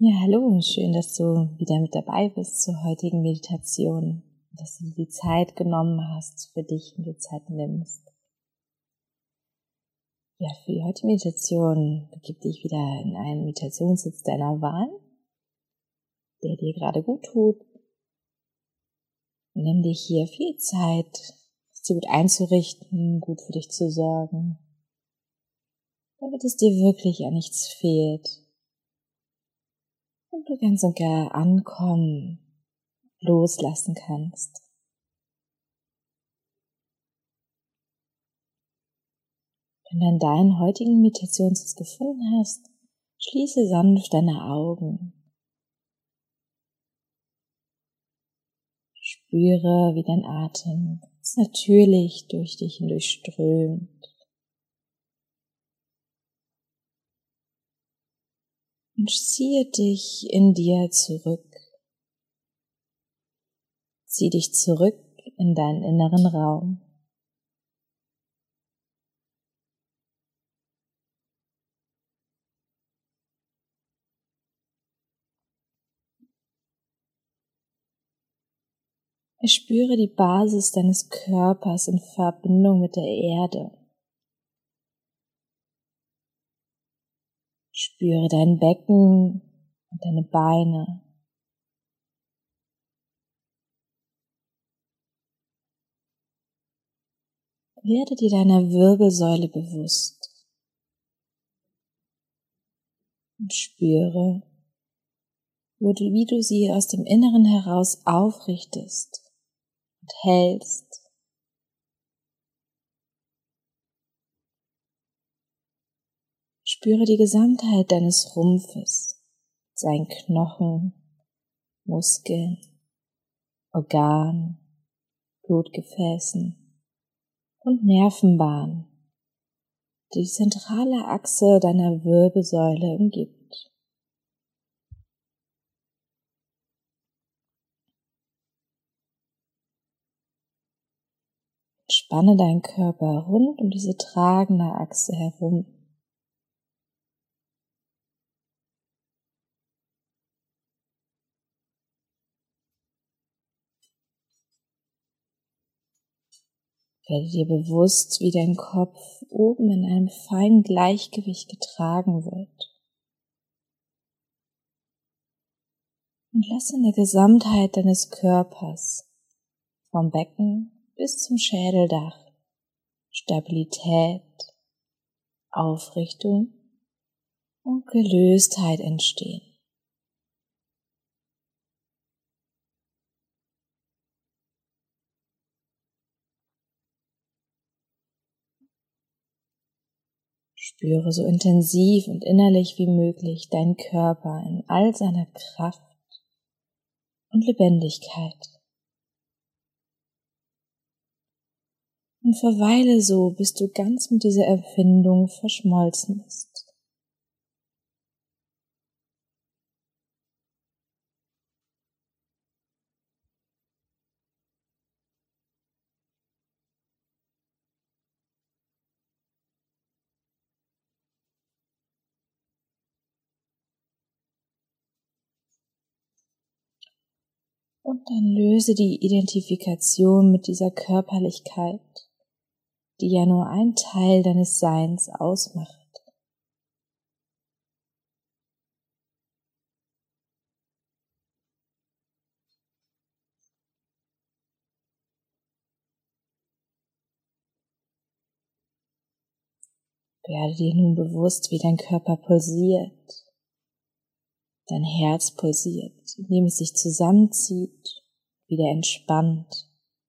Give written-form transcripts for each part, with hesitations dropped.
Ja, hallo, schön, dass du wieder mit dabei bist zur heutigen Meditation, dass du dir die Zeit genommen hast für dich und die Zeit nimmst. Ja, für die heutige Meditation begib dich wieder in einen Meditationssitz deiner Wahl, der dir gerade gut tut. Nimm dir hier viel Zeit, es dir gut einzurichten, gut für dich zu sorgen, damit es dir wirklich an nichts fehlt und du ganz und gar ankommen, loslassen kannst. Wenn du dann deinen heutigen Meditationssitz gefunden hast, schließe sanft deine Augen. Spüre, wie dein Atem ganz natürlich durch dich hindurch strömt. Und ziehe dich in dir zurück. Zieh dich zurück in deinen inneren Raum. Spüre die Basis deines Körpers in Verbindung mit der Erde. Spüre dein Becken und deine Beine. Werde dir deiner Wirbelsäule bewusst und spüre, wie du sie aus dem Inneren heraus aufrichtest und hältst. Spüre die Gesamtheit deines Rumpfes, seinen Knochen, Muskeln, Organen, Blutgefäßen und Nervenbahnen, die die zentrale Achse deiner Wirbelsäule umgibt. Spanne deinen Körper rund um diese tragende Achse herum. Werde dir bewusst, wie dein Kopf oben in einem feinen Gleichgewicht getragen wird. Und lasse in der Gesamtheit deines Körpers, vom Becken bis zum Schädeldach, Stabilität, Aufrichtung und Gelöstheit entstehen. Spüre so intensiv und innerlich wie möglich deinen Körper in all seiner Kraft und Lebendigkeit. Und verweile so, bis du ganz mit dieser Empfindung verschmolzen bist. Und dann löse die Identifikation mit dieser Körperlichkeit, die ja nur ein Teil deines Seins ausmacht. Werde dir nun bewusst, wie dein Körper pulsiert, dein Herz pulsiert, indem es sich zusammenzieht, wieder entspannt.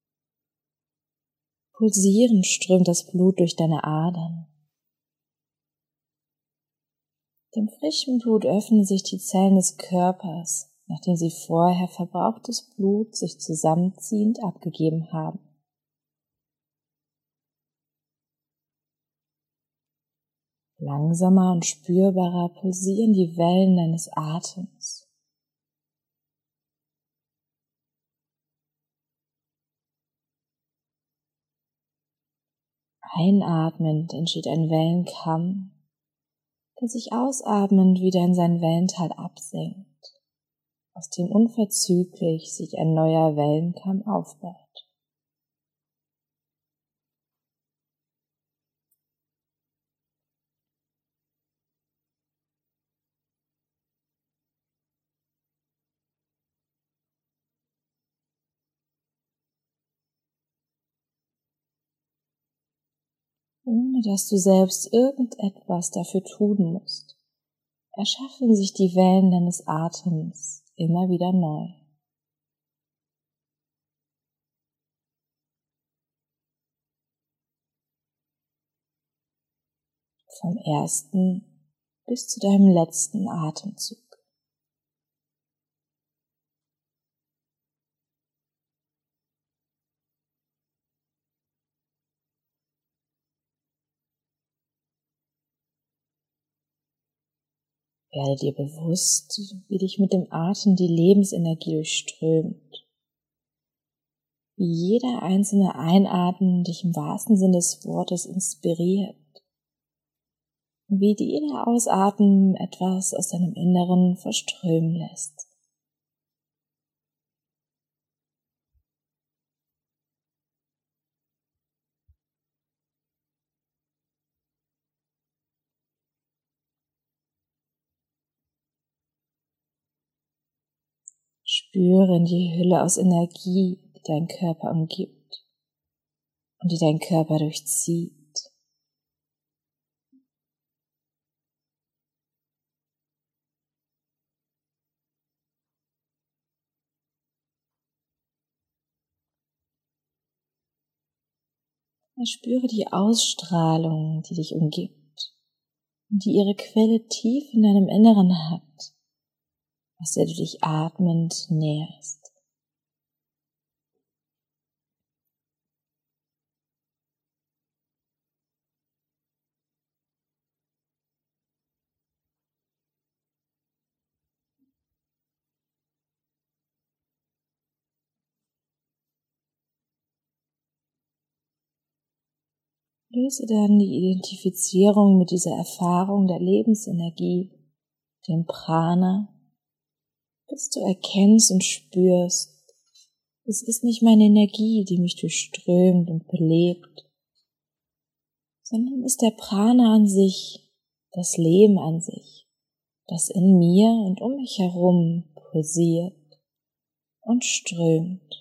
Pulsierend strömt das Blut durch deine Adern. Dem frischen Blut öffnen sich die Zellen des Körpers, nachdem sie vorher verbrauchtes Blut sich zusammenziehend abgegeben haben. Langsamer und spürbarer pulsieren die Wellen deines Atems. Einatmend entsteht ein Wellenkamm, der sich ausatmend wieder in sein Wellental absenkt, aus dem unverzüglich sich ein neuer Wellenkamm aufbaut. Ohne dass du selbst irgendetwas dafür tun musst, erschaffen sich die Wellen deines Atems immer wieder neu. Vom ersten bis zu deinem letzten Atemzug. Werde dir bewusst, wie dich mit dem Atem die Lebensenergie durchströmt. Wie jeder einzelne Einatmen dich im wahrsten Sinne des Wortes inspiriert. Und wie jeder Ausatmen etwas aus deinem Inneren verströmen lässt. Spüre in die Hülle aus Energie, die deinen Körper umgibt und die deinen Körper durchzieht. Spüre die Ausstrahlung, die dich umgibt und die ihre Quelle tief in deinem Inneren hat, aus der du dich atmend nährst. Löse dann die Identifizierung mit dieser Erfahrung der Lebensenergie, dem Prana, bis du erkennst und spürst, es ist nicht meine Energie, die mich durchströmt und belebt, sondern ist der Prana an sich, das Leben an sich, das in mir und um mich herum pulsiert und strömt.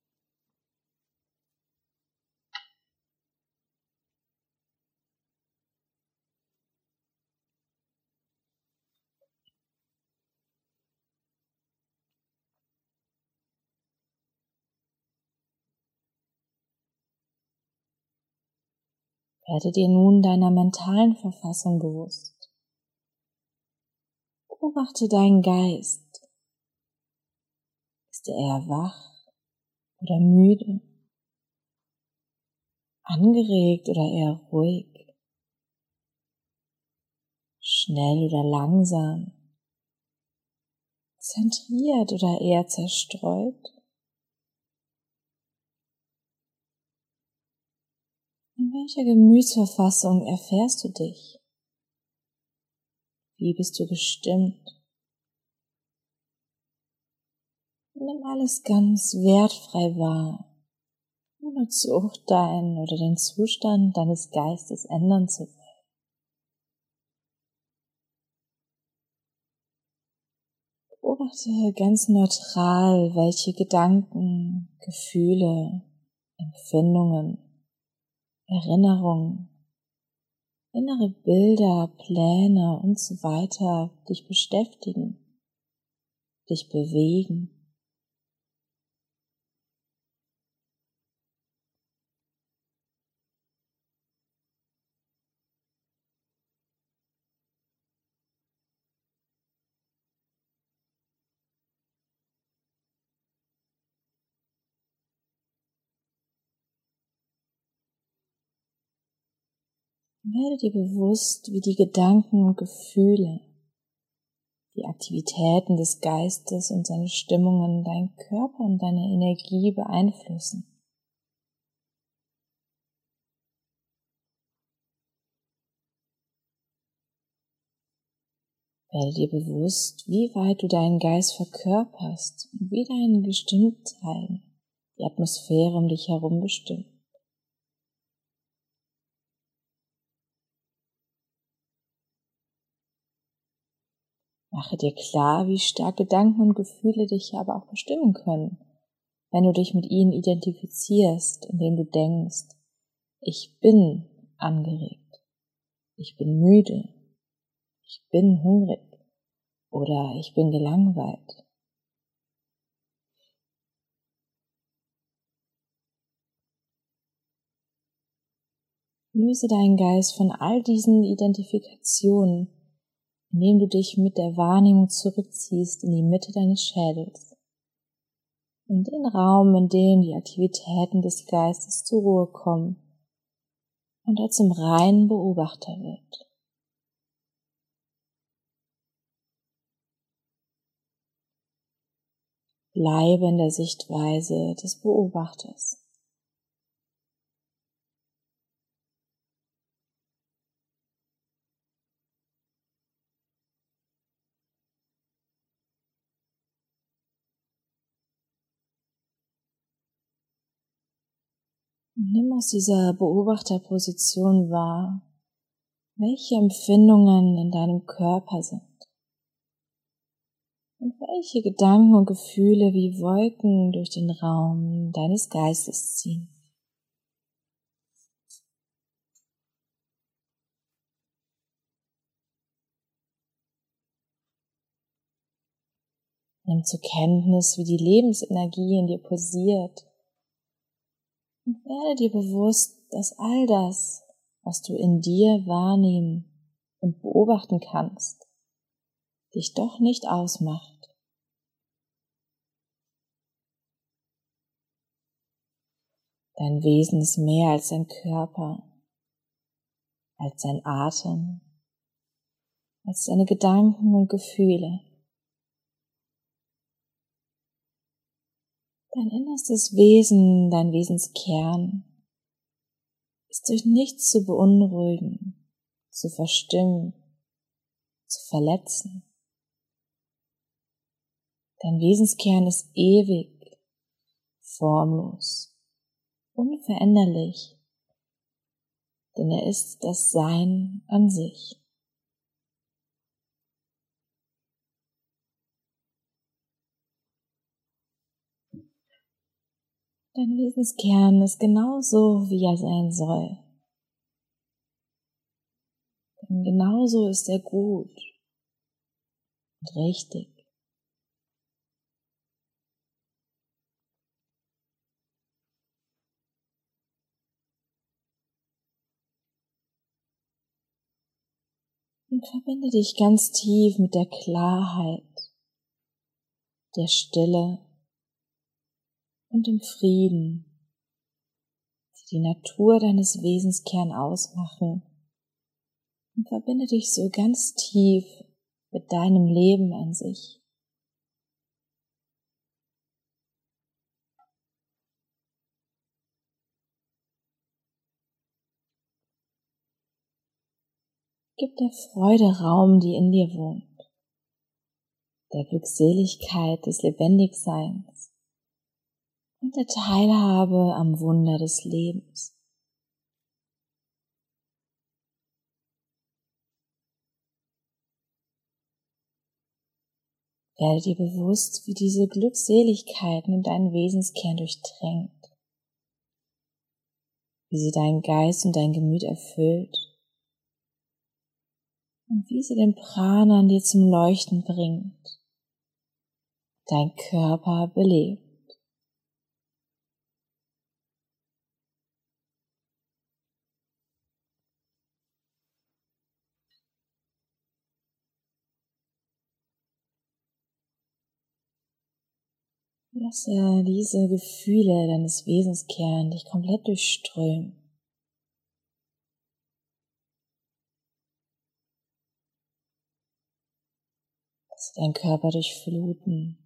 Werde dir nun deiner mentalen Verfassung bewusst. Beobachte deinen Geist. Ist er eher wach oder müde? Angeregt oder eher ruhig? Schnell oder langsam? Zentriert oder eher zerstreut? In welcher Gemütsverfassung erfährst du dich? Wie bist du gestimmt? Nimm alles ganz wertfrei wahr, ohne zu urteilen oder den Zustand deines Geistes ändern zu wollen. Beobachte ganz neutral, welche Gedanken, Gefühle, Empfindungen, Erinnerungen, innere Bilder, Pläne und so weiter dich beschäftigen, dich bewegen. Werde dir bewusst, wie die Gedanken und Gefühle, die Aktivitäten des Geistes und seine Stimmungen deinen Körper und deine Energie beeinflussen. Werde dir bewusst, wie weit du deinen Geist verkörperst und wie deine Bestimmtheit die Atmosphäre um dich herum bestimmt. Mache dir klar, wie stark Gedanken und Gefühle dich aber auch bestimmen können, wenn du dich mit ihnen identifizierst, indem du denkst, ich bin angeregt, ich bin müde, ich bin hungrig oder ich bin gelangweilt. Löse deinen Geist von all diesen Identifikationen, indem du dich mit der Wahrnehmung zurückziehst in die Mitte deines Schädels, in den Raum, in dem die Aktivitäten des Geistes zur Ruhe kommen und er zum reinen Beobachter wird. Bleibe in der Sichtweise des Beobachters. Nimm aus dieser Beobachterposition wahr, welche Empfindungen in deinem Körper sind und welche Gedanken und Gefühle wie Wolken durch den Raum deines Geistes ziehen. Nimm zur Kenntnis, wie die Lebensenergie in dir pulsiert und werde dir bewusst, dass all das, was du in dir wahrnehmen und beobachten kannst, dich doch nicht ausmacht. Dein Wesen ist mehr als dein Körper, als dein Atem, als deine Gedanken und Gefühle. Dein innerstes Wesen, dein Wesenskern ist durch nichts zu beunruhigen, zu verstimmen, zu verletzen. Dein Wesenskern ist ewig, formlos, unveränderlich, denn er ist das Sein an sich. Dein Wesenskern ist genauso, wie er sein soll. Denn genauso ist er gut und richtig. Und verbinde dich ganz tief mit der Klarheit, der Stille und dem Frieden, die die Natur deines Wesenskern ausmachen. Und verbinde dich so ganz tief mit deinem Leben an sich. Gib der Freude Raum, die in dir wohnt, der Glückseligkeit des Lebendigseins und der Teilhabe am Wunder des Lebens. Werde dir bewusst, wie diese Glückseligkeit nun deinen Wesenskern durchdrängt, wie sie deinen Geist und dein Gemüt erfüllt und wie sie den Prana in dir zum Leuchten bringt, dein Körper belebt. Lasse diese Gefühle deines Wesenskern dich komplett durchströmen. Lasse deinen Körper durchfluten,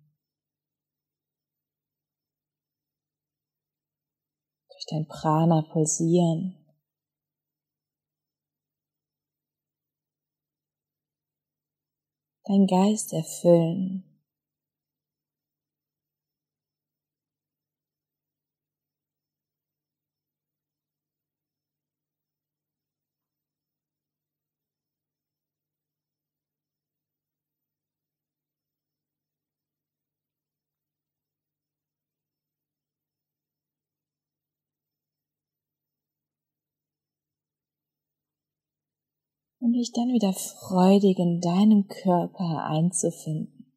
durch dein Prana pulsieren. deinen Geist erfüllen. Und dich dann wieder freudig in deinem Körper einzufinden.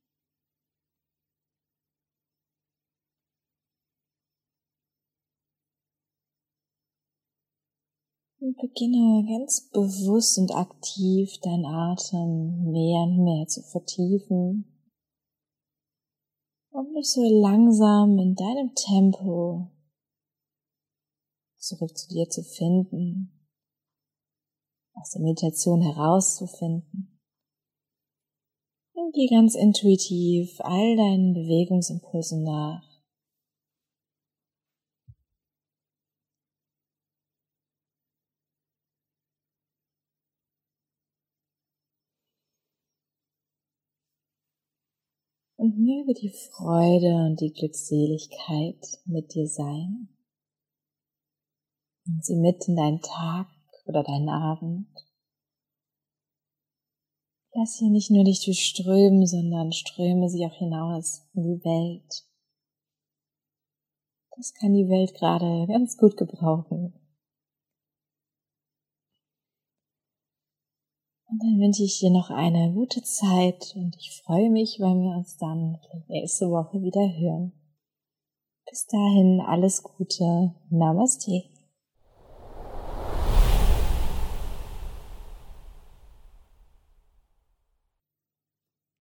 Und beginne ganz bewusst und aktiv deinen Atem mehr und mehr zu vertiefen, um dich so langsam in deinem Tempo zurück zu dir zu finden, aus der Meditation herauszufinden. Und geh ganz intuitiv all deinen Bewegungsimpulsen nach. Und möge die Freude und die Glückseligkeit mit dir sein. Nimm sie mit in deinen Tag oder deinen Abend. Lass sie nicht nur dich durchströmen, sondern ströme sie auch hinaus in die Welt. Das kann die Welt gerade ganz gut gebrauchen. Und dann wünsche ich dir noch eine gute Zeit und ich freue mich, wenn wir uns dann nächste Woche wieder hören. Bis dahin alles Gute. Namaste.